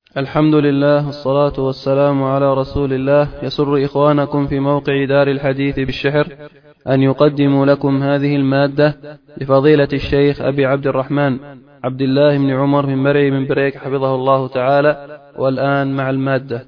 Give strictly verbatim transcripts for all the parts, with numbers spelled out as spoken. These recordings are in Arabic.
الحمد لله والصلاة والسلام على رسول الله. يسر إخوانكم في موقع دار الحديث بالشحر أن يقدموا لكم هذه المادة لفضيلة الشيخ أبي عبد الرحمن عبد الله بن عمر بن مرعي بن بريك حفظه الله تعالى. والآن مع المادة.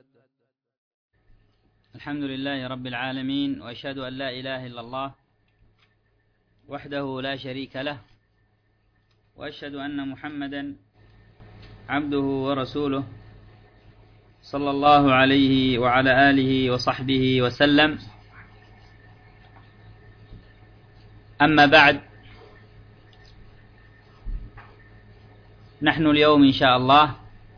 الحمد لله رب العالمين، وأشهد أن لا إله إلا الله وحده لا شريك له، وأشهد أن محمدا عبده ورسوله صلى الله عليه وعلى آله وصحبه وسلم. أما بعد، نحن اليوم إن شاء الله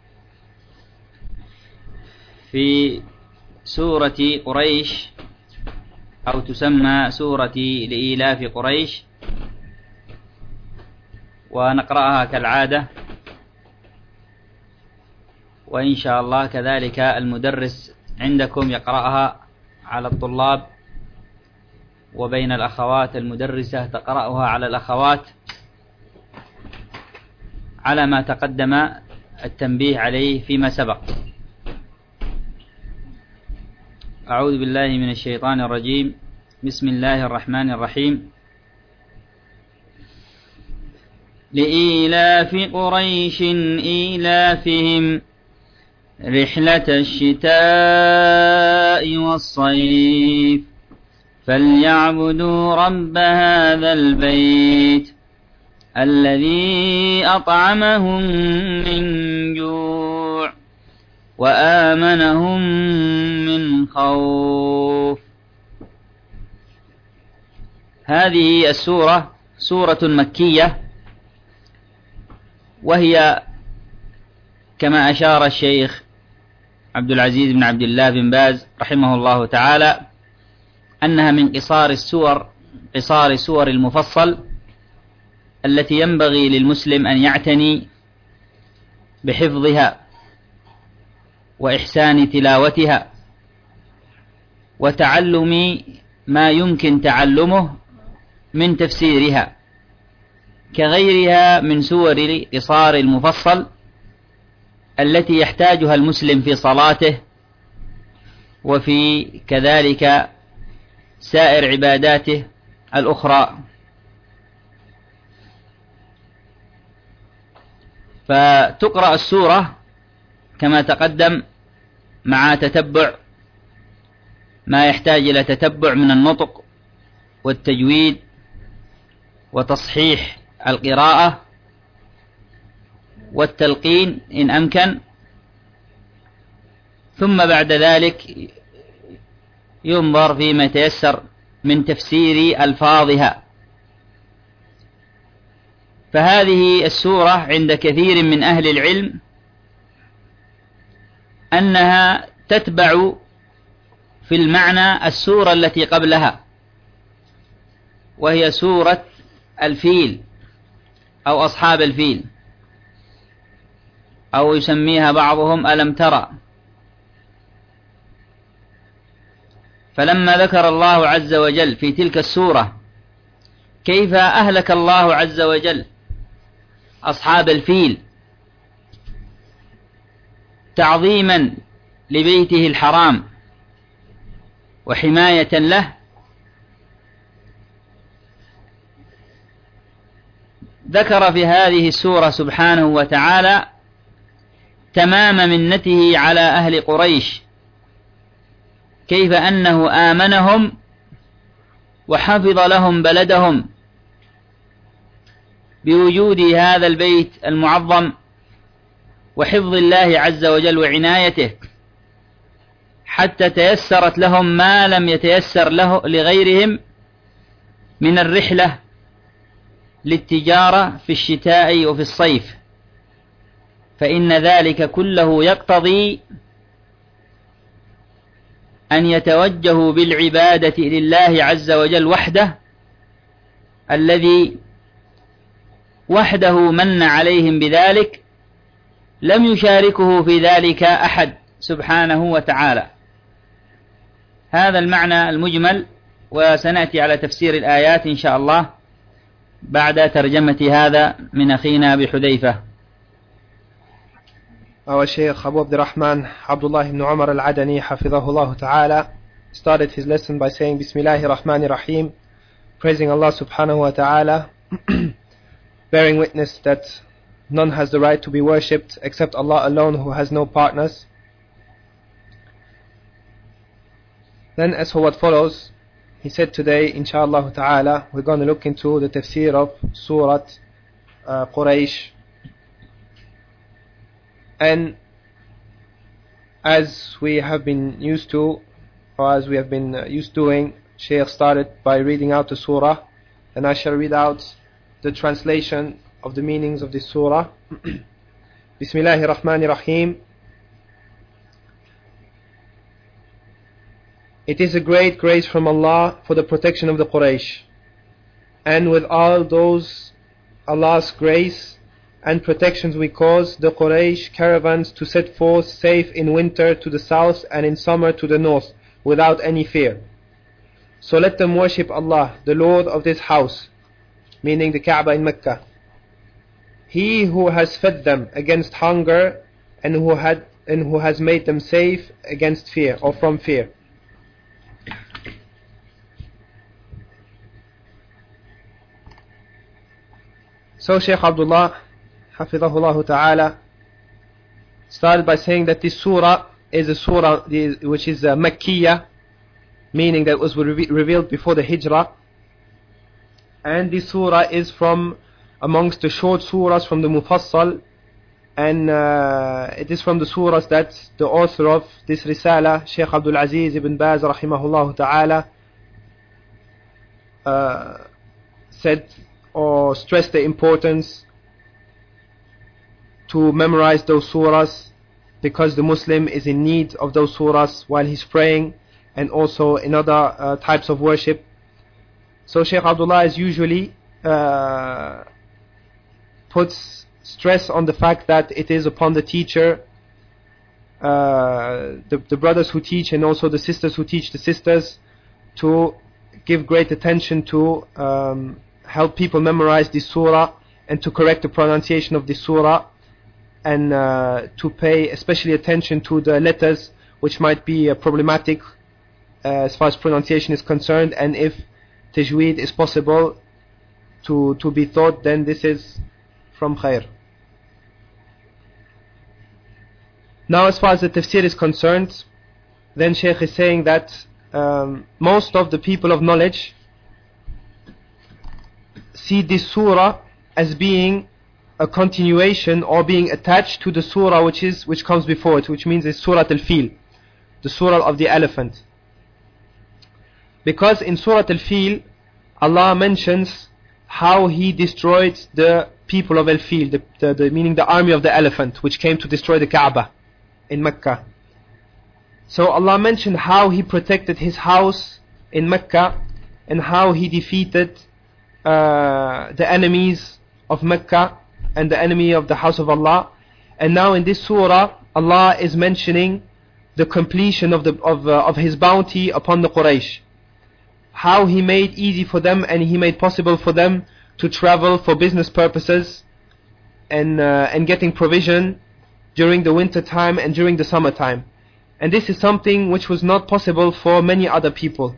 في سورة قريش، أو تسمى سورة لإيلاف قريش، ونقرأها كالعادة، وإن شاء الله كذلك المدرس عندكم يقرأها على الطلاب، وبين الأخوات المدرسة تقرأها على الأخوات، على ما تقدم التنبيه عليه فيما سبق. أعوذ بالله من الشيطان الرجيم. بسم الله الرحمن الرحيم. لإيلاف قريش إيلافهم رحلة الشتاء والصيف فليعبدوا رب هذا البيت الذي أطعمهم من جوع وآمنهم من خوف. هذه السورة سورة مكية، وهي كما أشار الشيخ عبد العزيز بن عبد الله بن باز رحمه الله تعالى أنها من قصار السور قصار سور المفصل التي ينبغي للمسلم أن يعتني بحفظها وإحسان تلاوتها وتعلم ما يمكن تعلمه من تفسيرها، كغيرها من سور قصار المفصل التي يحتاجها المسلم في صلاته وفي كذلك سائر عباداته الأخرى. فتقرأ السورة كما تقدم مع تتبع ما يحتاج إلى تتبع من النطق والتجويد وتصحيح القراءة والتلقين إن أمكن، ثم بعد ذلك ينظر فيما يتيسر من تفسير ألفاظها. فهذه السورة عند كثير من أهل العلم أنها تتبع في المعنى السورة التي قبلها، وهي سورة الفيل أو أصحاب الفيل، أو يسميها بعضهم ألم ترى. فلما ذكر الله عز وجل في تلك السورة كيف أهلك الله عز وجل أصحاب الفيل تعظيما لبيته الحرام وحماية له، ذكر في هذه السورة سبحانه وتعالى تمام منته على أهل قريش، كيف أنه آمنهم وحفظ لهم بلدهم بوجود هذا البيت المعظم وحفظ الله عز وجل وعنايته، حتى تيسرت لهم ما لم يتيسر له لغيرهم من الرحلة للتجارة في الشتاء وفي الصيف. فإن ذلك كله يقتضي أن يتوجهوا بالعبادة لله عز وجل وحده، الذي وحده من عليهم بذلك، لم يشاركه في ذلك أحد سبحانه وتعالى. هذا المعنى المجمل، وسنأتي على تفسير الآيات إن شاء الله بعد ترجمة هذا من أخينا بحذيفة. our Shaykh Abu Abdurrahman Abdullah ibn Umar al-Adani hafidhahullah ta'ala started his lesson by saying Bismillahir Rahmanir Rahim, praising Allah subhanahu wa ta'ala, bearing witness that none has the right to be worshipped except Allah alone, who has no partners. Then as for what follows, he said today, inshallah ta'ala, we're going to look into the tafsir of Surah uh, Quraysh. And as we have been used to, or as we have been uh, used doing, Shaykh started by reading out the surah, and I shall read out the translation of the meanings of this surah. Bismillahir Rahmanir Rahim. It is a great grace from Allah for the protection of the Quraysh, and with all those Allah's grace and protections we cause the Quraysh caravans to set forth safe in winter to the south and in summer to the north without any fear. So let them worship Allah, the Lord of this house, meaning the Kaaba in Mecca. He who has fed them against hunger and who had and who has made them safe against fear or from fear. So Shaykh Abdullah Hafidhahullah Ta'ala started by saying that this surah is a surah which is uh, Makkiyah, meaning that it was re- revealed before the Hijrah, and this surah is from amongst the short surahs from the Mufassal, and uh, it is from the surahs that the author of this Risala, Shaykh Abdul Aziz ibn Baz Rahimahullah Ta'ala, uh, said or stressed the importance to memorize those surahs, because the Muslim is in need of those surahs while he's praying and also in other uh, types of worship. So Shaykh Abdullah is usually uh, puts stress on the fact that it is upon the teacher, uh, the, the brothers who teach and also the sisters who teach the sisters, to give great attention to um, help people memorize this surah and to correct the pronunciation of this surah, and uh, to pay especially attention to the letters which might be uh, problematic uh, as far as pronunciation is concerned, and if tajweed is possible to, to be taught, then this is from khair. Now as far as the tafsir is concerned, then Shaykh is saying that um, most of the people of knowledge see this surah as being a continuation or being attached to the surah which is which comes before it, which means it's Surah Al-Fil, the surah of the elephant. Because in Surah Al-Fil, Allah mentions how He destroyed the people of Al-Fil, the, the, the, meaning the army of the elephant, which came to destroy the Kaaba in Mecca. So Allah mentioned how He protected His house in Mecca and how He defeated uh, the enemies of Mecca and the enemy of the house of Allah. And now in this surah, Allah is mentioning the completion of the of uh, of His bounty upon the Quraysh, how He made easy for them and He made possible for them to travel for business purposes and uh, and getting provision during the winter time and during the summer time. And this is something which was not possible for many other people.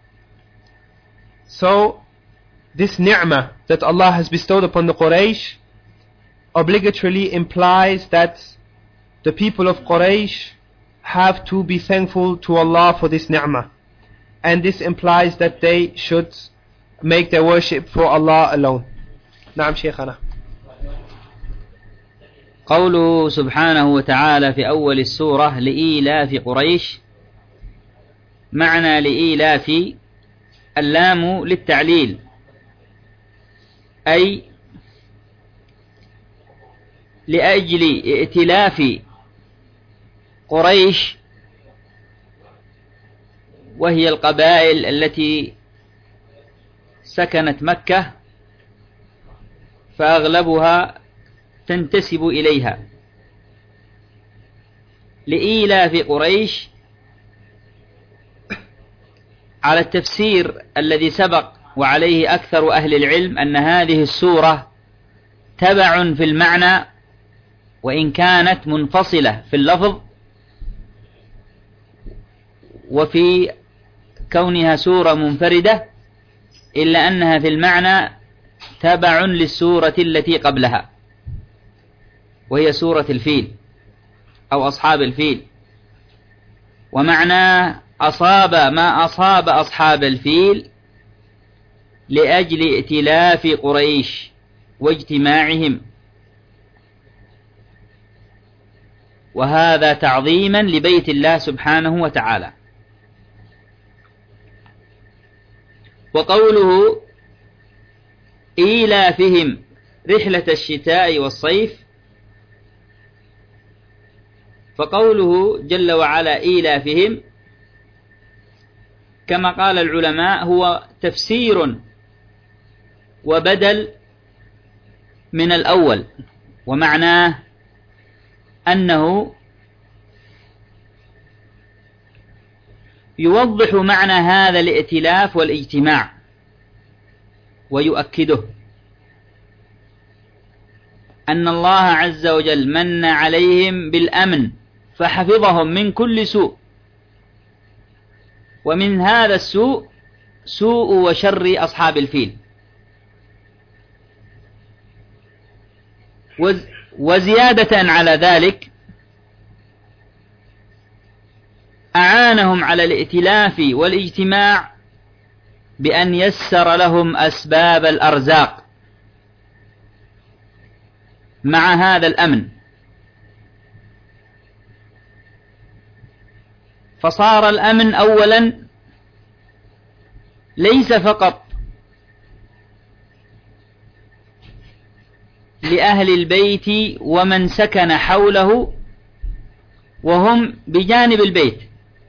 So this ni'mah that Allah has bestowed upon the Quraysh obligatorily implies that the people of Quraysh have to be thankful to Allah for this ni'mah, and this implies that they should make their worship for Allah alone. نعم شيخنا. قوله سبحانه وتعالى في أول السورة لإيلاف قريش، معنى لإيلاف اللام للتعليل، أي لأجل ائتلاف قريش، وهي القبائل التي سكنت مكة فأغلبها تنتسب إليها. لإيلاف قريش على التفسير الذي سبق وعليه أكثر أهل العلم أن هذه السورة تبع في المعنى وإن كانت منفصلة في اللفظ وفي كونها سورة منفردة، إلا أنها في المعنى تبع للسورة التي قبلها، وهي سورة الفيل أو أصحاب الفيل. ومعنى أصاب ما أصاب أصحاب الفيل لأجل ائتلاف قريش واجتماعهم، وهذا تعظيما لبيت الله سبحانه وتعالى. وقوله إيلافهم رحلة الشتاء والصيف، فقوله جل وعلا إيلافهم كما قال العلماء هو تفسير وبدل من الأول، ومعناه أنه يوضح معنى هذا الائتلاف والاجتماع ويؤكده أن الله عز وجل من عليهم بالأمن فحفظهم من كل سوء، ومن هذا السوء سوء وشر أصحاب الفيل. وزيادة على ذلك أعانهم على الائتلاف والاجتماع بأن يسر لهم أسباب الأرزاق مع هذا الأمن، فصار الأمن أولا ليس فقط لأهل البيت ومن سكن حوله وهم بجانب البيت،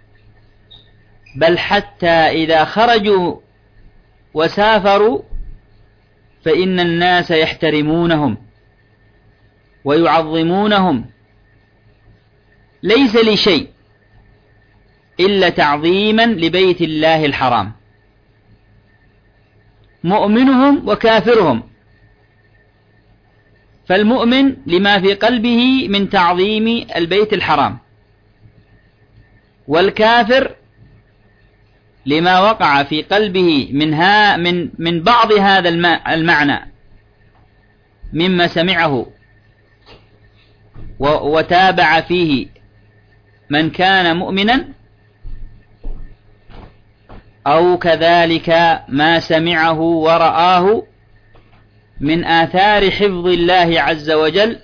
بل حتى إذا خرجوا وسافروا فإن الناس يحترمونهم ويعظمونهم، ليس لشيء إلا تعظيما لبيت الله الحرام، مؤمنهم وكافرهم. فالمؤمن لما في قلبه من تعظيم البيت الحرام، والكافر لما وقع في قلبه منها من من بعض هذا المعنى مما سمعه وتابع فيه من كان مؤمنا، أو كذلك ما سمعه ورآه من آثار حفظ الله عز وجل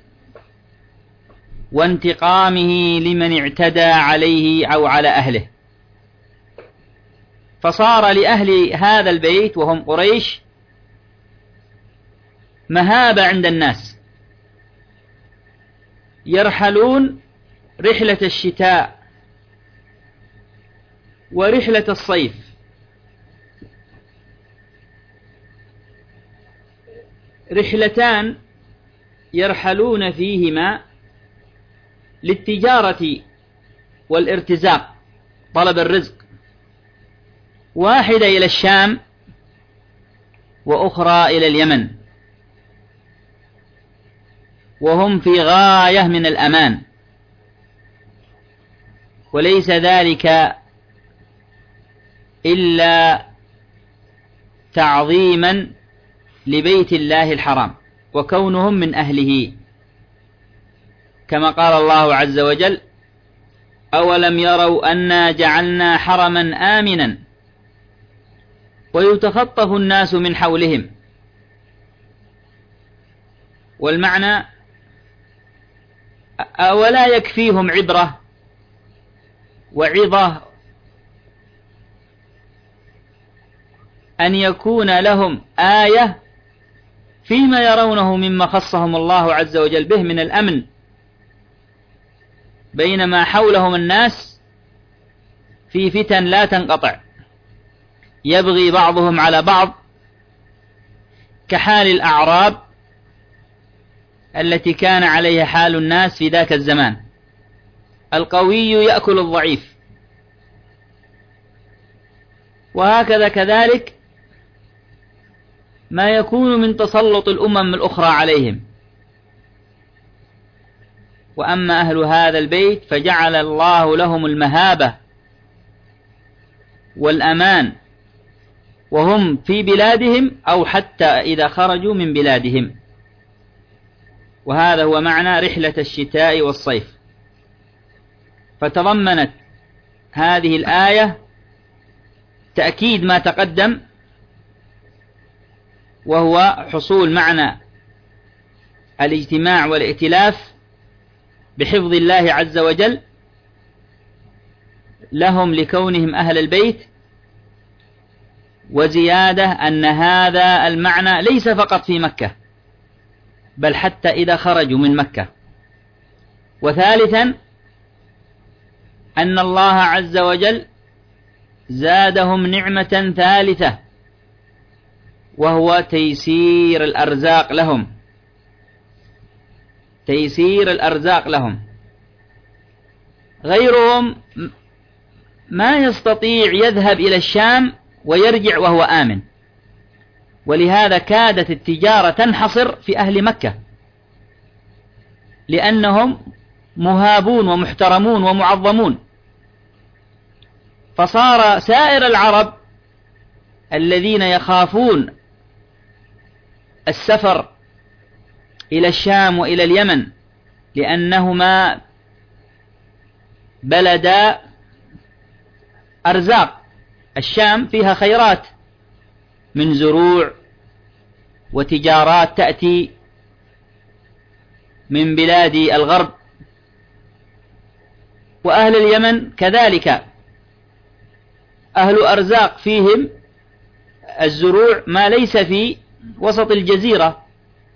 وانتقامه لمن اعتدى عليه أو على أهله. فصار لأهل هذا البيت وهم قريش مهابة عند الناس، يرحلون رحلة الشتاء ورحلة الصيف، رحلتان يرحلون فيهما للتجارة والارتزاق، طلب الرزق، واحدة إلى الشام وأخرى إلى اليمن، وهم في غاية من الأمان، وليس ذلك إلا تعظيما لبيت الله الحرام وكونهم من أهله، كما قال الله عز وجل: أولم يروا أنا جعلنا حرما آمنا ويتخطف الناس من حولهم. والمعنى أولا يكفيهم عبرة وعظة أن يكون لهم آية فيما يرونه مما خصهم الله عز وجل به من الأمن، بينما حولهم الناس في فتن لا تنقطع يبغي بعضهم على بعض، كحال الأعراب التي كان عليها حال الناس في ذاك الزمان، القوي يأكل الضعيف. وهكذا كذلك ما يكون من تسلط الأمم الأخرى عليهم، وأما أهل هذا البيت فجعل الله لهم المهابة والأمان وهم في بلادهم أو حتى إذا خرجوا من بلادهم. وهذا هو معنى رحلة الشتاء والصيف. فتضمنت هذه الآية تأكيد ما تقدم، وهو حصول معنى الاجتماع والائتلاف بحفظ الله عز وجل لهم لكونهم أهل البيت، وزيادة أن هذا المعنى ليس فقط في مكة بل حتى إذا خرجوا من مكة. وثالثا أن الله عز وجل زادهم نعمة ثالثة، وهو تيسير الأرزاق لهم، تيسير الأرزاق لهم. غيرهم ما يستطيع يذهب إلى الشام ويرجع وهو آمن، ولهذا كادت التجارة تنحصر في أهل مكة، لأنهم مهابون ومحترمون ومعظمون. فصار سائر العرب الذين يخافون السفر إلى الشام وإلى اليمن لأنهما بلدا أرزاق، الشام فيها خيرات من زروع وتجارات تأتي من بلاد الغرب، وأهل اليمن كذلك أهل أرزاق فيهم الزروع ما ليس في وسط الجزيرة.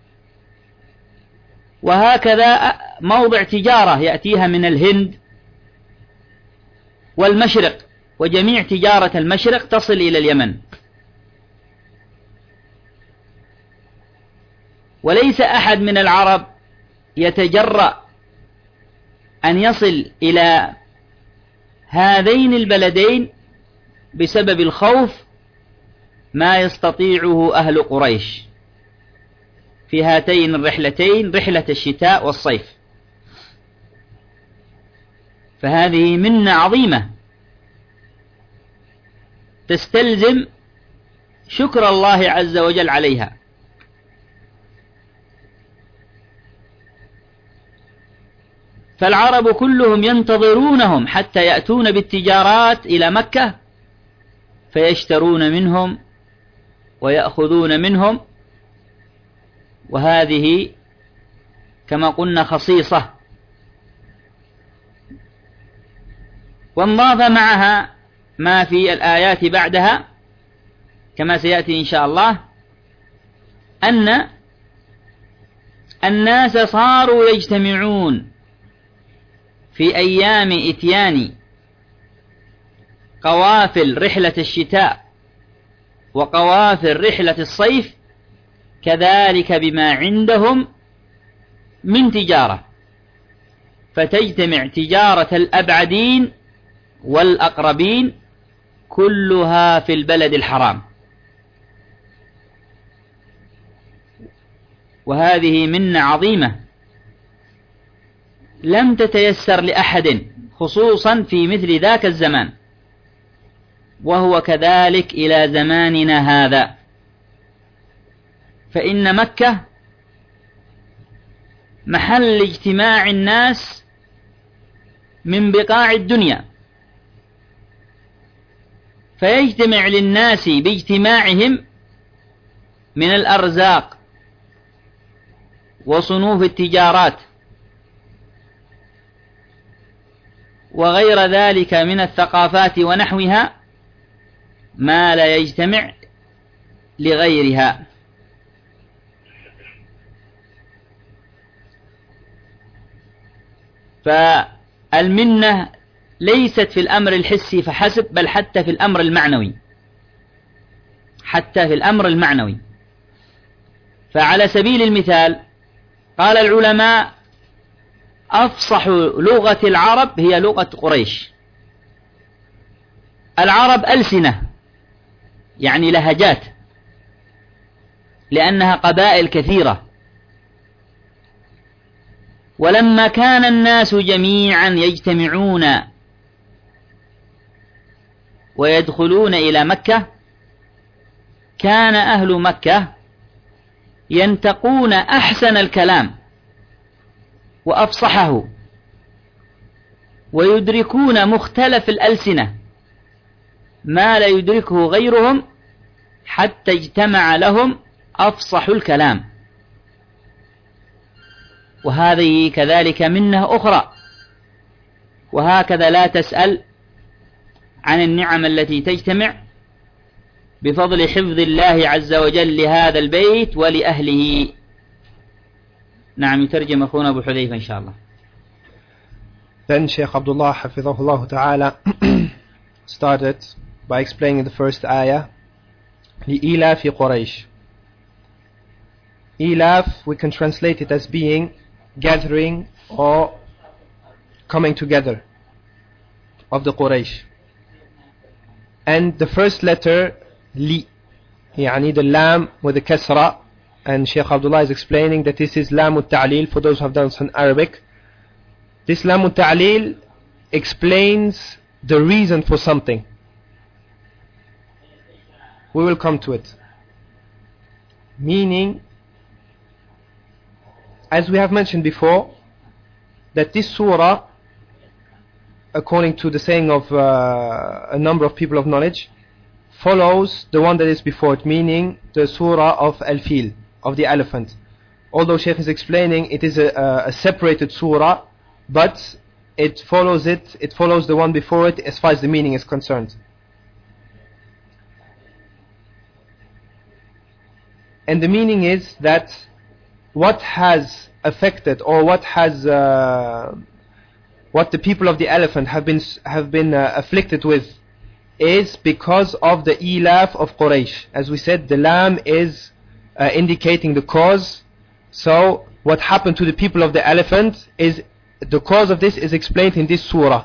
وهكذا موضع تجارة يأتيها من الهند والمشرق، وجميع تجارة المشرق تصل إلى اليمن. وليس أحد من العرب يتجرأ أن يصل إلى هذين البلدين بسبب الخوف ما يستطيعه أهل قريش في هاتين الرحلتين، رحلة الشتاء والصيف. فهذه منة عظيمة تستلزم شكر الله عز وجل عليها. فالعرب كلهم ينتظرونهم حتى يأتون بالتجارات إلى مكة فيشترون منهم ويأخذون منهم، وهذه كما قلنا خصيصة. وانضاف معها ما في الآيات بعدها كما سيأتي إن شاء الله، أن الناس صاروا يجتمعون في أيام إتيان قوافل رحلة الشتاء وقوافل رحلة الصيف كذلك بما عندهم من تجارة، فتجتمع تجارة الأبعدين والأقربين كلها في البلد الحرام. وهذه منة عظيمة لم تتيسر لأحد خصوصا في مثل ذاك الزمان، وهو كذلك إلى زماننا هذا. فإن مكة محل اجتماع الناس من بقاع الدنيا، فيجتمع للناس باجتماعهم من الأرزاق وصنوف التجارات وغير ذلك من الثقافات ونحوها ما لا يجتمع لغيرها. فالمنة ليست في الأمر الحسي فحسب، بل حتى في الأمر المعنوي، حتى في الأمر المعنوي. فعلى سبيل المثال قال العلماء أفصح لغة العرب هي لغة قريش. العرب ألسنة يعني لهجات، لأنها قبائل كثيرة، ولما كان الناس جميعا يجتمعون ويدخلون إلى مكة كان أهل مكة ينتقون أحسن الكلام وأفصحه ويدركون مختلف الألسنة ما لا يدركه غيرهم حتى اجتمع لهم أفصح الكلام. وهذه كذلك منة أخرى. وهكذا لا تسأل عن النعم التي تجتمع بفضل حفظ الله عز وجل لهذا البيت ولأهله. نعم يترجم أخونا أبو حذيفة إن شاء الله. Then Shaykh Abdullah Hafidhahullah Ta'ala started by explaining the first ayah, لإيلاف قريش. Ilaf, we can translate it as being gathering or coming together of the Quraysh. And the first letter, li, يعني the lam with the kasra, and Shaykh Abdullah is explaining that this is lam al-ta'lil for those who have done some Arabic. This lam al-ta'lil explains the reason for something. We will come to it. Meaning, as we have mentioned before, that this surah, according to the saying of uh, a number of people of knowledge, follows the one that is before it, meaning the surah of Al-Fil, of the elephant. Although Shaykh is explaining it is a, a separated surah, but it follows it, it follows the one before it as far as the meaning is concerned. And the meaning is that what has affected, or what has uh, what the people of the elephant have been have been uh, afflicted with, is because of the ilaf of Quraysh. As we said, the lam is uh, indicating the cause. So what happened to the people of the elephant is the cause of this is explained in this surah,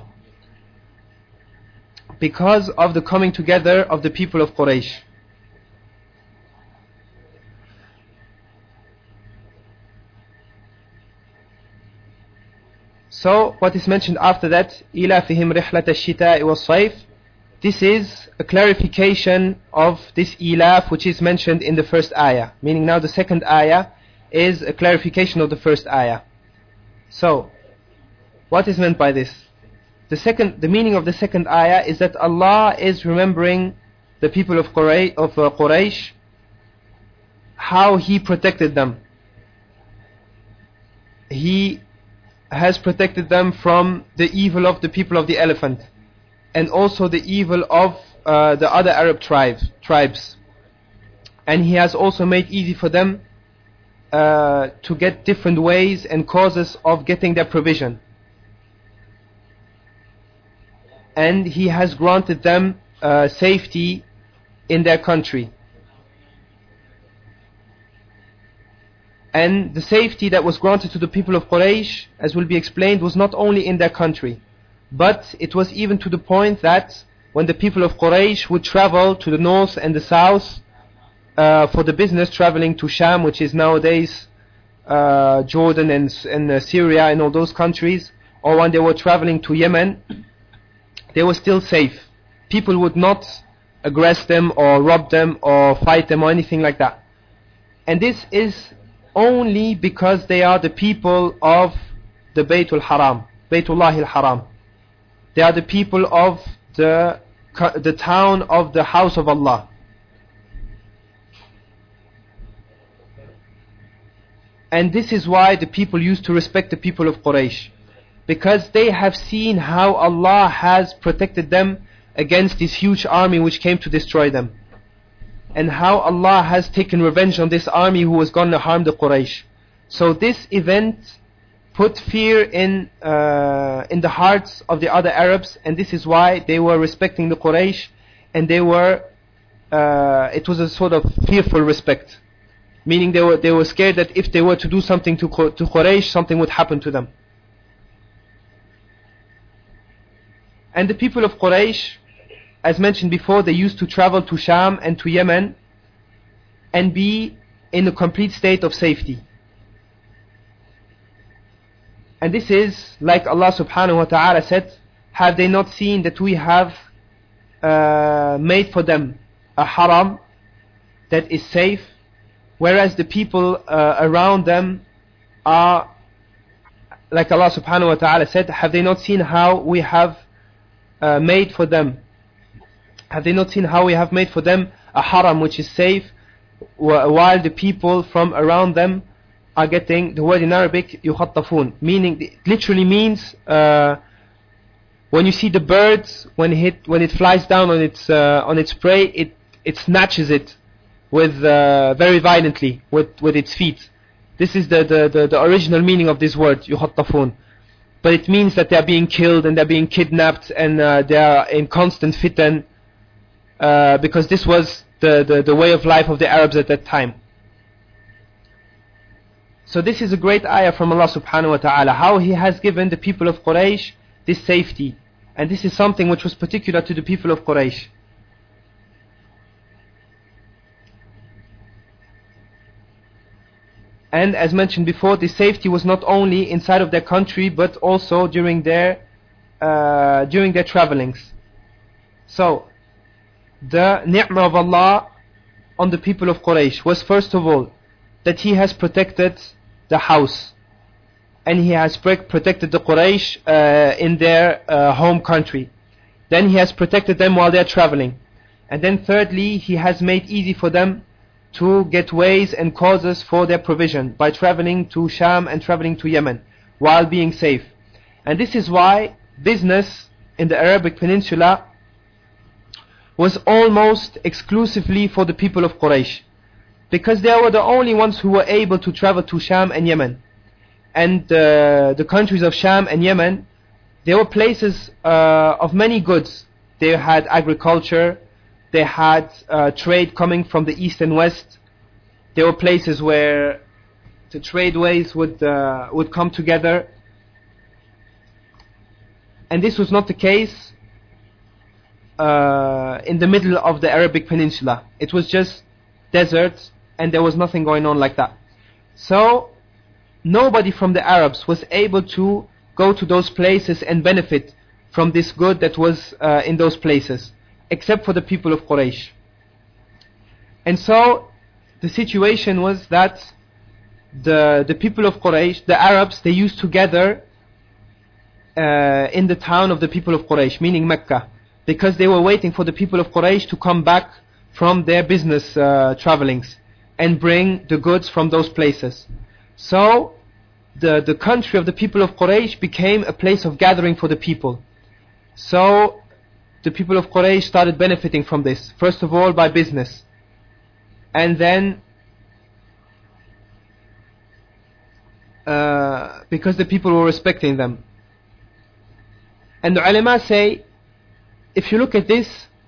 because of the coming together of the people of Quraysh. So what is mentioned after that, إِلَافِهِمْ رِحْلَةَ الشِّتَاءِ وَالصَّيْفِ, this is a clarification of this ilaf which is mentioned in the first ayah. Meaning now the second ayah is a clarification of the first ayah. So, what is meant by this? The second, the meaning of the second ayah is that Allah is remembering the people of Quraysh, of uh, Quraysh, how He protected them. He has protected them from the evil of the people of the elephant, and also the evil of uh, the other Arab tribes, tribes. And He has also made easy for them uh, to get different ways and causes of getting their provision. And He has granted them uh, safety in their country. And the safety that was granted to the people of Quraysh, as will be explained, was not only in their country, but it was even to the point that when the people of Quraysh would travel to the north and the south uh, for the business, traveling to Sham, which is nowadays uh, Jordan and, and uh, Syria and all those countries, or when they were traveling to Yemen, they were still safe. People would not aggress them or rob them or fight them or anything like that. And this is only because they are the people of the Baytul Haram, Baytullah al-Haram. They are the people of the, the town of the house of Allah. And this is why the people used to respect the people of Quraysh, because they have seen how Allah has protected them against this huge army which came to destroy them, and how Allah has taken revenge on this army who was going to harm the Quraysh. So this event put fear in uh, in the hearts of the other Arabs, and this is why they were respecting the Quraysh, and they were uh, it was a sort of fearful respect, meaning they were they were scared that if they were to do something to to Quraysh, something would happen to them. And the people of Quraysh, as mentioned before, they used to travel to Sham and to Yemen and be in a complete state of safety. And this is like Allah subhanahu wa ta'ala said, have they not seen that we have uh, made for them a haram that is safe, whereas the people uh, around them are, like Allah subhanahu wa ta'ala said, have they not seen how we have uh, made for them have they not seen how we have made for them a haram which is safe, while the people from around them are getting, the word in Arabic yukhattafun, meaning, it literally means uh, when you see the birds, when it hit, when it flies down on its uh, on its prey, it it snatches it with uh, very violently with with its feet. This is the, the, the, the original meaning of this word yukhattafun, but it means that they are being killed and they are being kidnapped and uh, they are in constant fitan, uh, because this was the, the the way of life of the Arabs at that time. So this is a great ayah from Allah subhanahu wa ta'ala, how He has given the people of Quraysh this safety. And this is something which was particular to the people of Quraysh. And as mentioned before, this safety was not only inside of their country, but also during their uh, during their travelings. So, the ni'mah of Allah on the people of Quraysh was, first of all, that He has protected the house, and He has protected the Quraysh uh, in their uh, home country. Then He has protected them while they are traveling. And then thirdly, He has made easy for them to get ways and causes for their provision by traveling to Sham and traveling to Yemen while being safe. And this is why business in the Arabic Peninsula was almost exclusively for the people of Quraysh, because they were the only ones who were able to travel to Sham and Yemen. And uh, the countries of Sham and Yemen, they were places uh, of many goods. They had agriculture, they had uh, trade coming from the east and west. They were places where the tradeways would uh, would come together. And this was not the case uh, in the middle of the Arabic Peninsula. It was just desert, and there was nothing going on like that. So nobody from the Arabs was able to go to those places and benefit from this good that was uh, in those places, except for the people of Quraysh. And so the situation was that the the people of Quraysh, the Arabs, they used to gather uh, in the town of the people of Quraysh, meaning Mecca, because they were waiting for the people of Quraysh to come back from their business uh, travelings and bring the goods from those places. So the the country of the people of Quraysh became a place of gathering for the people. So the people of Quraysh started benefiting from this, first of all by business, and then uh, because the people were respecting them. And the ulama say, if you look at this,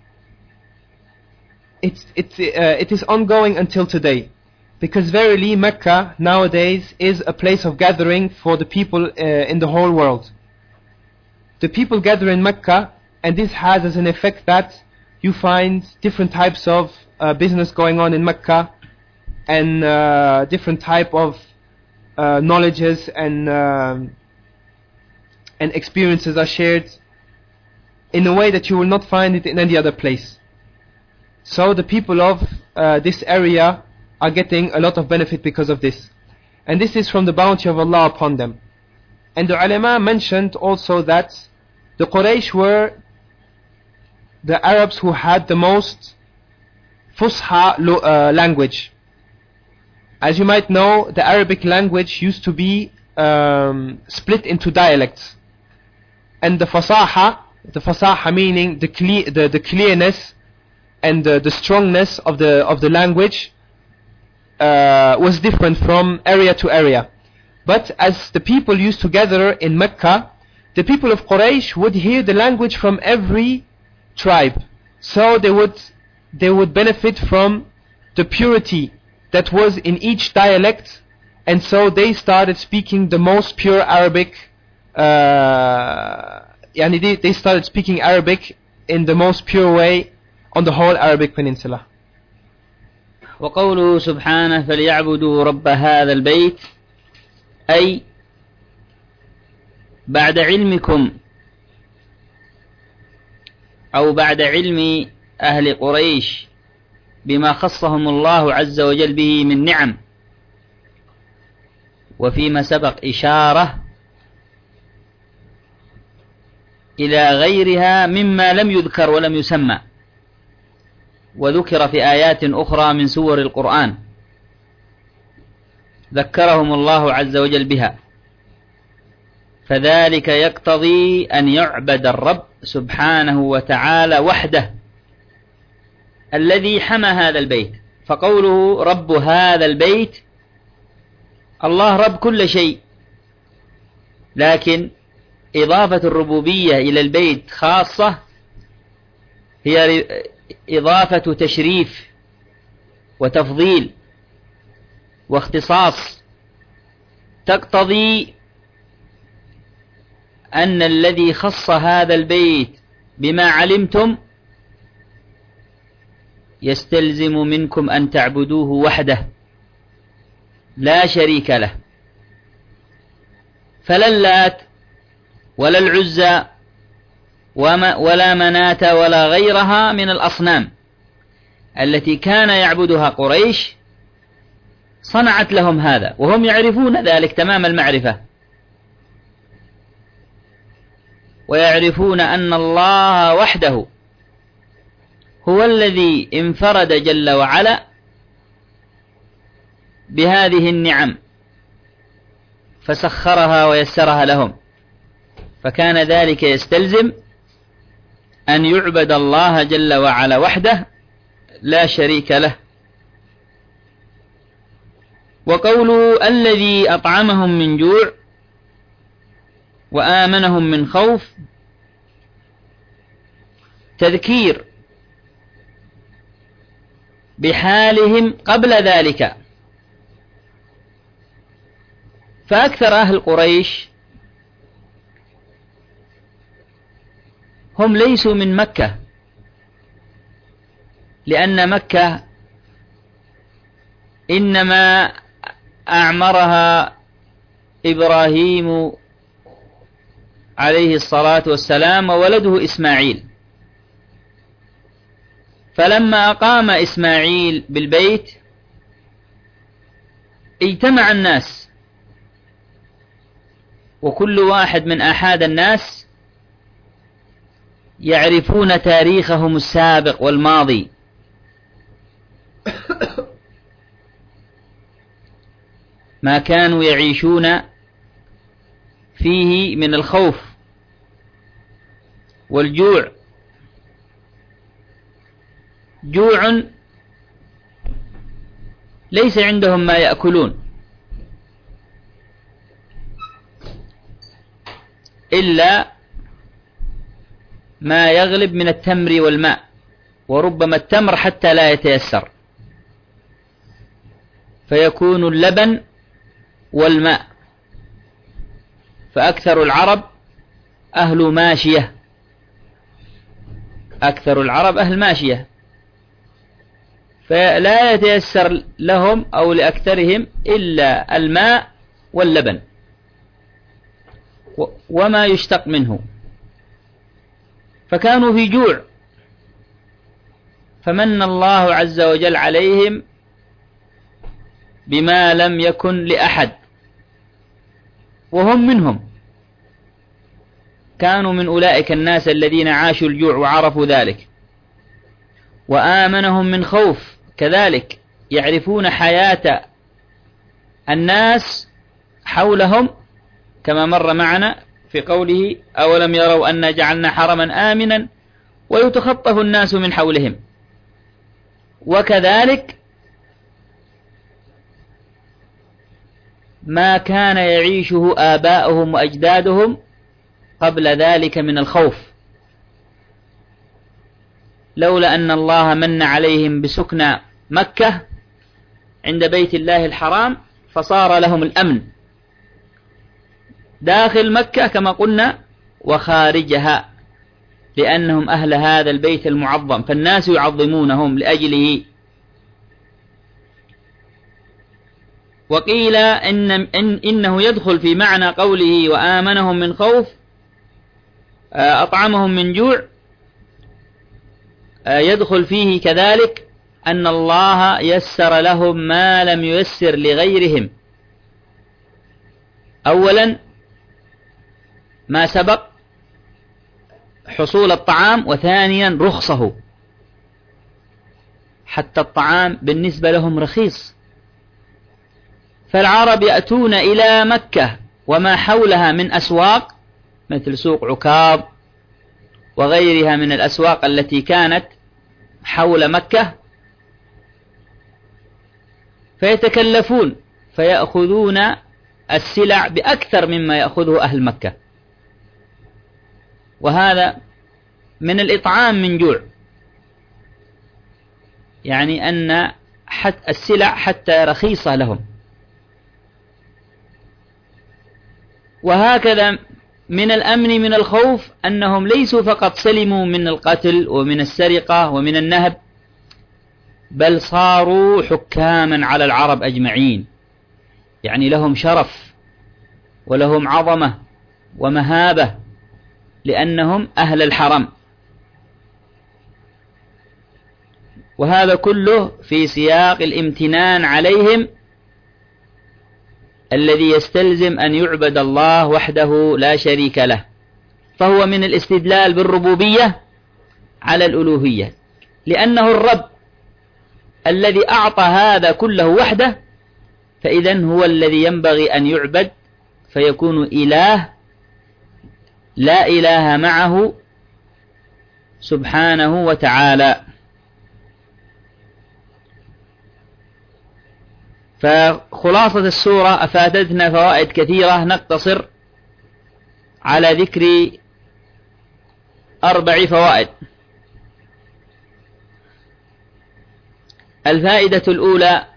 it's, it's, uh, it is ongoing until today, because verily Mecca nowadays is a place of gathering for the people uh, in the whole world. The people gather in Mecca, and this has as an effect that you find different types of uh, business going on in Mecca, and uh, different type of uh, knowledges and um, and experiences are shared in a way that you will not find it in any other place. So the people of uh, this area are getting a lot of benefit because of this, and this is from the bounty of Allah upon them. And the ulama mentioned also that the Quraysh were the Arabs who had the most Fusha uh, language. As you might know, the Arabic language used to be um, split into dialects, and the Fasaha, the Fasaha meaning the cle- the, the clearness and the, the strongness of the of the language uh, was different from area to area. But as the people used to gather in Mecca, the people of Quraysh would hear the language from every tribe, so they would they would benefit from the purity that was in each dialect, and so they started speaking the most pure Arabic. Uh, yani they, they started speaking Arabic in the most pure way on the whole Arabic Peninsula. وقوله سبحانه فليعبدوا رب هذا البيت أي بعد علمكم أو بعد علم أهل قريش بما خصهم الله عز وجل به من نعم، وفيما سبق إشارة إلى غيرها مما لم يذكر ولم يسمى، وذكر في آيات أخرى من سور القرآن ذكرهم الله عز وجل بها، فذلك يقتضي أن يعبد الرب سبحانه وتعالى وحده الذي حمى هذا البيت. فقوله رب هذا البيت، الله رب كل شيء، لكن إضافة الربوبية إلى البيت خاصة هي إضافة تشريف وتفضيل واختصاص، تقتضي أن الذي خص هذا البيت بما علمتم يستلزم منكم أن تعبدوه وحده لا شريك له، فلا اللات ولا العزى ولا مناة ولا غيرها من الأصنام التي كان يعبدها قريش صنعت لهم هذا، وهم يعرفون ذلك تمام المعرفة، ويعرفون أن الله وحده هو الذي انفرد جل وعلا بهذه النعم فسخرها ويسرها لهم، فكان ذلك يستلزم أن يعبد الله جل وعلا وحده لا شريك له. وقوله الذي أطعمهم من جوع وآمنهم من خوف تذكير بحالهم قبل ذلك، فأكثر أهل قريش هم ليسوا من مكة، لأن مكة إنما أعمرها إبراهيم عليه الصلاة والسلام وولده إسماعيل، فلما أقام إسماعيل بالبيت اجتمع الناس، وكل واحد من أحد الناس يعرفون تاريخهم السابق والماضي، ما كانوا يعيشون فيه من الخوف والجوع، جوع ليس عندهم ما يأكلون إلا ما يغلب من التمر والماء، وربما التمر حتى لا يتيسر، فيكون اللبن والماء. فأكثر العرب أهل ماشية، أكثر العرب أهل ماشية، فلا يتيسر لهم أو لأكثرهم إلا الماء واللبن وما يشتق منه، فكانوا في جوع، فمن الله عز وجل عليهم بما لم يكن لأحد، وهم منهم، كانوا من أولئك الناس الذين عاشوا الجوع وعرفوا ذلك. وآمنهم من خوف كذلك، يعرفون حياة الناس حولهم كما مر معنا في قوله أولم يروا أنا جعلنا حرما آمنا ويتخطف الناس من حولهم. وكذلك ما كان يعيشه آباؤهم وأجدادهم قبل ذلك من الخوف، لولا أن الله من عليهم بسكنى مكة عند بيت الله الحرام فصار لهم الأمن داخل مكة كما قلنا وخارجها، لأنهم أهل هذا البيت المعظم، فالناس يعظمونهم لأجله. وقيل إن إن إنه يدخل في معنى قوله وآمنهم من خوف، أطعمهم من جوع، يدخل فيه كذلك أن الله يسر لهم ما لم ييسر لغيرهم. أولا ما سبق حصول الطعام، وثانيا رخصه، حتى الطعام بالنسبة لهم رخيص. فالعرب يأتون إلى مكة وما حولها من أسواق مثل سوق عكاظ وغيرها من الأسواق التي كانت حول مكة، فيتكلفون فيأخذون السلع بأكثر مما يأخذه أهل مكة، وهذا من الإطعام من جوع، يعني أن حتى السلع حتى رخيصة لهم. وهكذا من الأمن من الخوف أنهم ليسوا فقط سلموا من القتل ومن السرقة ومن النهب، بل صاروا حكاما على العرب أجمعين، يعني لهم شرف ولهم عظمة ومهابة لأنهم أهل الحرم. وهذا كله في سياق الامتنان عليهم الذي يستلزم أن يعبد الله وحده لا شريك له، فهو من الاستدلال بالربوبية على الألوهية، لأنه الرب الذي أعطى هذا كله وحده، فإذن هو الذي ينبغي أن يعبد، فيكون إله لا إله معه سبحانه وتعالى. فخلاصة السورة أفادتنا فوائد كثيرة، نقتصر على ذكر أربع فوائد. الفائدة الأولى: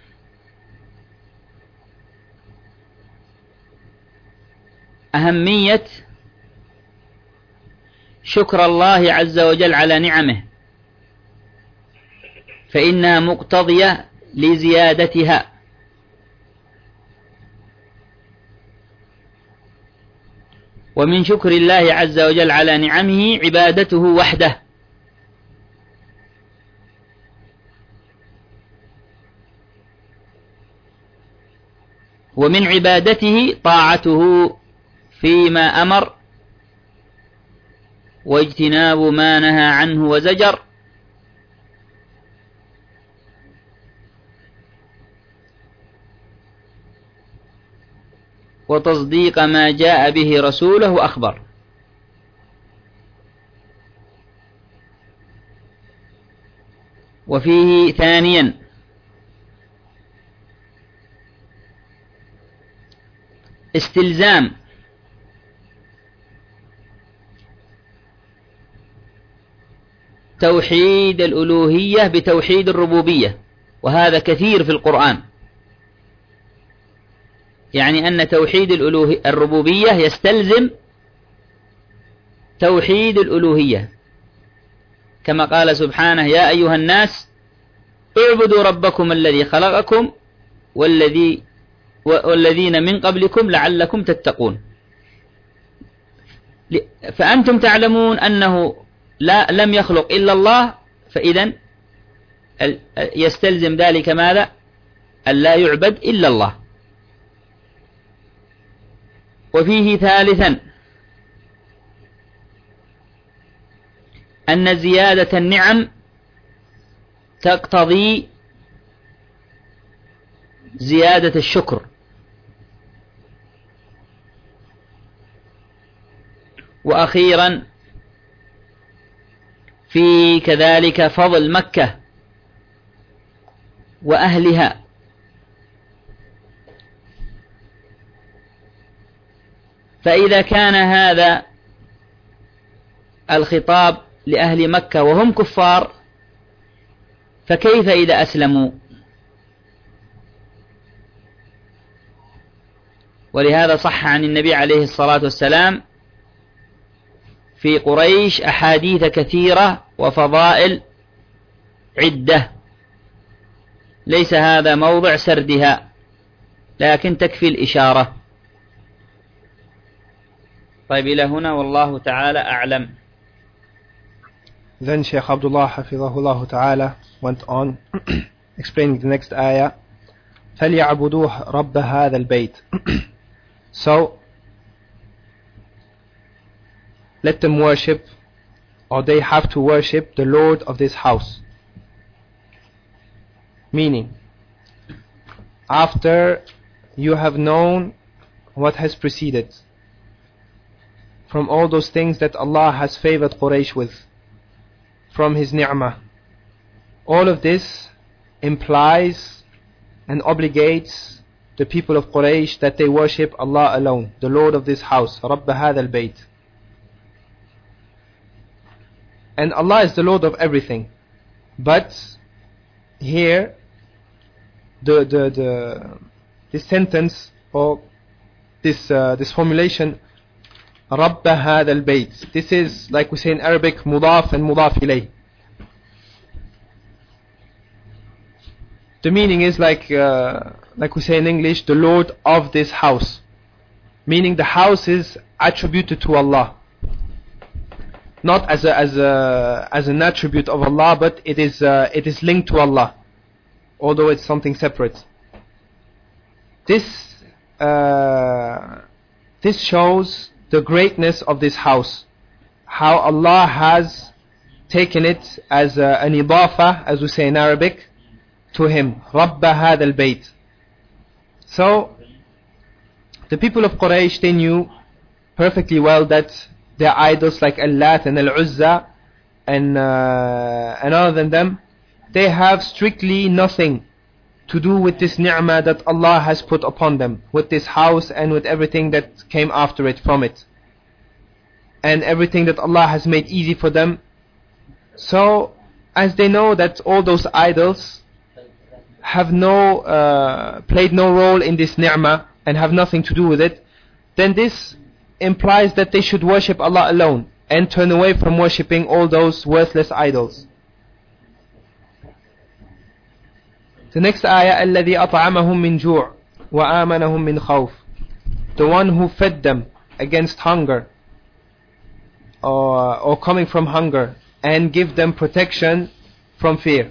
أهمية شكر الله عز وجل على نعمه، فإنها مقتضية لزيادتها. ومن شكر الله عز وجل على نعمه عبادته وحده، ومن عبادته طاعته فيما أمر، واجتناب ما نهى عنه وزجر، وتصديق ما جاء به رسوله وأخبر. وفيه ثانيا استلزام توحيد الألوهية بتوحيد الربوبية، وهذا كثير في القرآن، يعني أن توحيد الألوهية الربوبية يستلزم توحيد الألوهية، كما قال سبحانه: يا أيها الناس اعبدوا ربكم الذي خلقكم والذي والذين من قبلكم لعلكم تتقون. فأنتم تعلمون أنه لا لم يخلق إلا الله، فإذا يستلزم ذلك ماذا؟ أن لا يعبد إلا الله. وفيه ثالثا أن زيادة النعم تقتضي زيادة الشكر. وأخيرا في كذلك فضل مكة وأهلها، فإذا كان هذا الخطاب لأهل مكة وهم كفار، فكيف إذا أسلموا؟ ولهذا صح عن النبي عليه الصلاة والسلام في قريش أحاديث كثيرة وفضائل عدة، ليس هذا موضع سردها، لكن تكفي الإشارة. طيب إلى هنا والله تعالى أعلم. Then Shaykh Abdullah Hafizahullah Ta'ala went on explaining the next ayah. فَلْيَعْبُدُوهُ رَبَّ هَذَا الْبَيْتِ. So let them worship, or they have to worship the Lord of this house. Meaning, after you have known what has preceded from all those things that Allah has favored Quraysh with from His ni'mah, all of this implies and obligates the people of Quraysh that they worship Allah alone, the Lord of this house, رَبَّ هَذَا الْبَيْتِ. And Allah is the Lord of everything. But here, the the the this sentence or this uh, this formulation, رَبَّ هَذَا الْبَيْتِ, this is, like we say in Arabic, مضاف and مضاف إليه. The meaning is like uh, like we say in English, the Lord of this house, meaning the house is attributed to Allah, not as a as a as an attribute of Allah, but it is uh, it is linked to Allah, although it's something separate. This uh, this shows the greatness of this house, how Allah has taken it as a, an idafa, as we say in Arabic, to Him, رَبَّ هَذَا الْبَيْتِ. So the people of Quraysh, they knew perfectly well that their idols like Al-Lat and Al-Uzza and, uh, and other than them, they have strictly nothing to do with this ni'mah that Allah has put upon them, with this house and with everything that came after it from it, and everything that Allah has made easy for them. So as they know that all those idols have no uh, played no role in this ni'mah and have nothing to do with it, then this implies that they should worship Allah alone and turn away from worshipping all those worthless idols. The next ayah, الَّذِي أَطْعَمَهُم مِّن جُوعٍ وَآمَنَهُم مِّن خَوْفٍ, the one who fed them against hunger or, or coming from hunger, and give them protection from fear.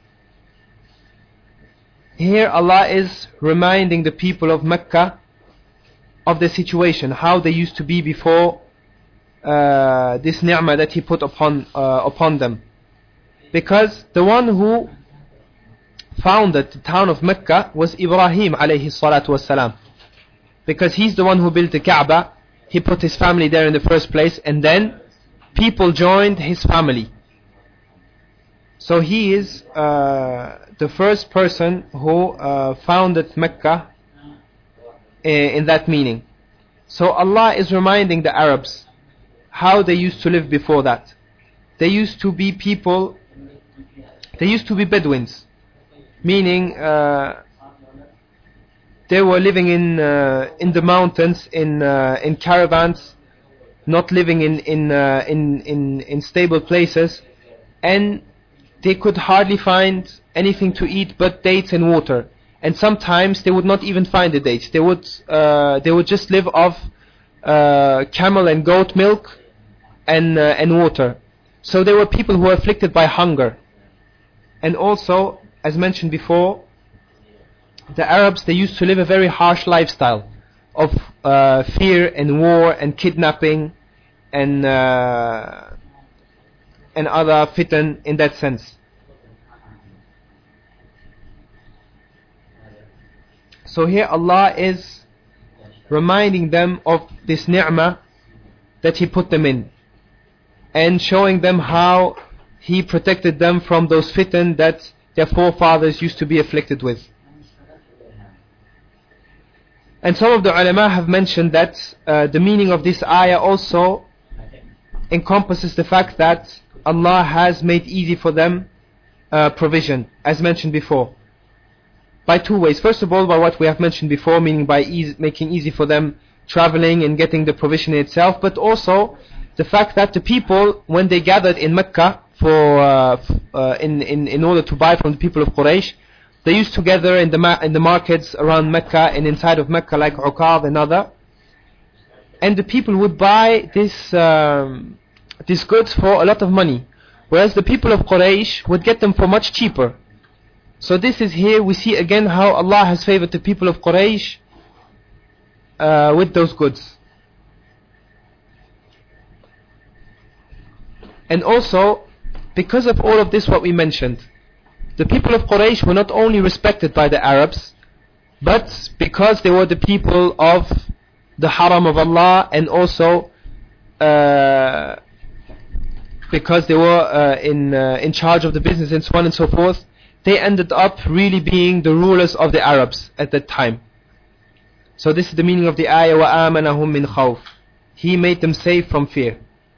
Here Allah is reminding the people of Mecca of the situation, how they used to be before uh, this ni'mah that He put upon uh, upon them. Because the one who founded the town of Mecca was Ibrahim alayhi salatu wassalam. Because he's the one who built the Kaaba, he put his family there in the first place, and then people joined his family. So he is uh, the first person who uh, founded Mecca in that meaning. So Allah is reminding the Arabs how they used to live before that. They used to be people, they used to be Bedouins, meaning uh, they were living in uh, in the mountains, in uh, in caravans, not living in in, uh, in in in stable places, and they could hardly find anything to eat but dates and water. And sometimes they would not even find the dates. They would uh, they would just live off uh, camel and goat milk and uh, and water. So they were people who were afflicted by hunger. And also, as mentioned before, the Arabs, they used to live a very harsh lifestyle of uh, fear and war and kidnapping and uh, and other fitan in that sense. So here Allah is reminding them of this ni'mah that He put them in, and showing them how He protected them from those fitan that their forefathers used to be afflicted with. And some of the ulama have mentioned that uh, the meaning of this ayah also encompasses the fact that Allah has made easy for them uh, provision, as mentioned before, by two ways. First of all, by what we have mentioned before, meaning by easy, making easy for them traveling and getting the provision itself, but also the fact that the people, when they gathered in Mecca for uh, uh, in, in in order to buy from the people of Quraysh, they used to gather in the ma- in the markets around Mecca and inside of Mecca, like Uqad and other. And the people would buy this um, these goods for a lot of money, whereas the people of Quraysh would get them for much cheaper. So this is here we see again how Allah has favored the people of Quraysh uh, with those goods. And also, because of all of this what we mentioned, the people of Quraysh were not only respected by the Arabs, but because they were the people of the Haram of Allah, and also uh, because they were uh, in uh, in charge of the business and so on and so forth, they ended up really being the rulers of the Arabs at that time. So this is the meaning of the ayah, وَآمَنَهُمْ مِنْ خَوْفٍ. He made them safe from fear.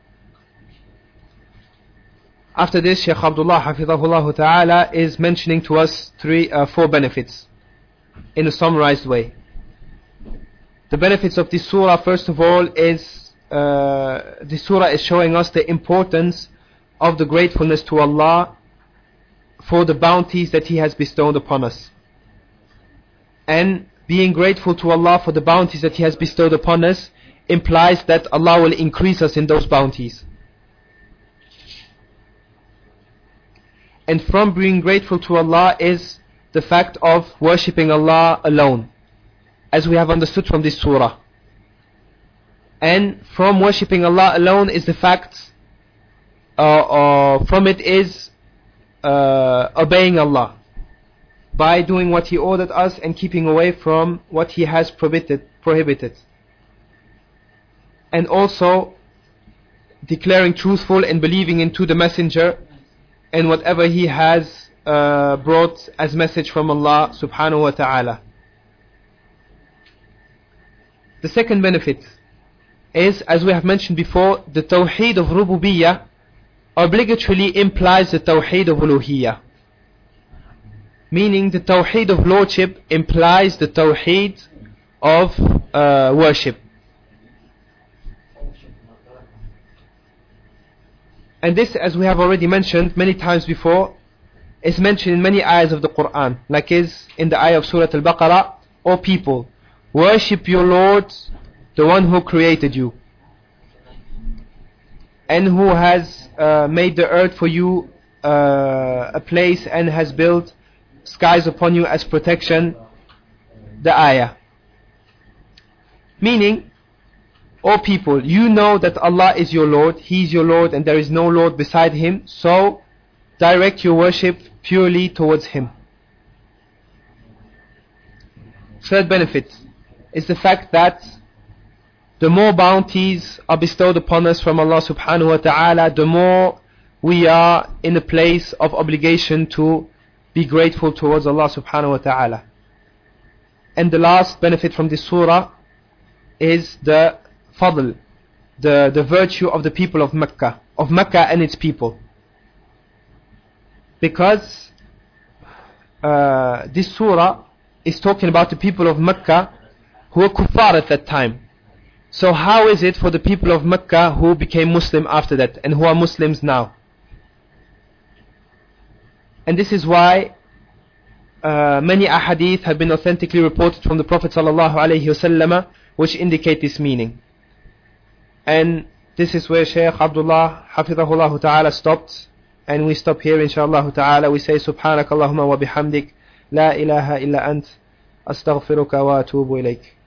After this, Shaykh Abdullah Hafidhahullah Ta'ala is mentioning to us three, uh, four benefits in a summarized way. The benefits of this surah, first of all, is uh, this surah is showing us the importance of the gratefulness to Allah for the bounties that He has bestowed upon us. And being grateful to Allah for the bounties that He has bestowed upon us implies that Allah will increase us in those bounties. And from being grateful to Allah is the fact of worshipping Allah alone, as we have understood from this surah. And from worshipping Allah alone is the fact, uh, uh, from it is uh, obeying Allah by doing what He ordered us and keeping away from what He has prohibited. prohibited. And also declaring truthful and believing into the Messenger and whatever he has uh, brought as message from Allah subhanahu wa ta'ala. The second benefit is, as we have mentioned before, the Tawheed of Rububiyyah obligatorily implies the Tawheed of Uluhiyyah. Meaning the Tawheed of Lordship implies the Tawheed of uh, worship. And this, as we have already mentioned many times before, is mentioned in many ayahs of the Quran, like is in the ayah of Surah Al-Baqarah, O people, worship your Lord, the one who created you, and who has uh, made the earth for you uh, a place and has built skies upon you as protection, the ayah. Meaning, O people, you know that Allah is your Lord, He is your Lord and there is no Lord beside Him, so direct your worship purely towards Him. Third benefit is the fact that the more bounties are bestowed upon us from Allah subhanahu wa ta'ala, the more we are in a place of obligation to be grateful towards Allah subhanahu wa ta'ala. And the last benefit from this surah is the fadl, the, the virtue of the people of Mecca, of Mecca and its people. Because uh, this surah is talking about the people of Mecca who were kuffar at that time. So how is it for the people of Mecca who became Muslim after that and who are Muslims now? And this is why uh, many ahadith have been authentically reported from the Prophet sallallahu alaihi wasallam which indicate this meaning. And this is where Shaykh Abdullah Hafidhahullah Ta'ala stopped, and we stop here inshaAllah Ta'ala. We say Subhanakallahumma wa bihamdik, la ilaha illa ant, astaghfiruka wa atubu ilayk.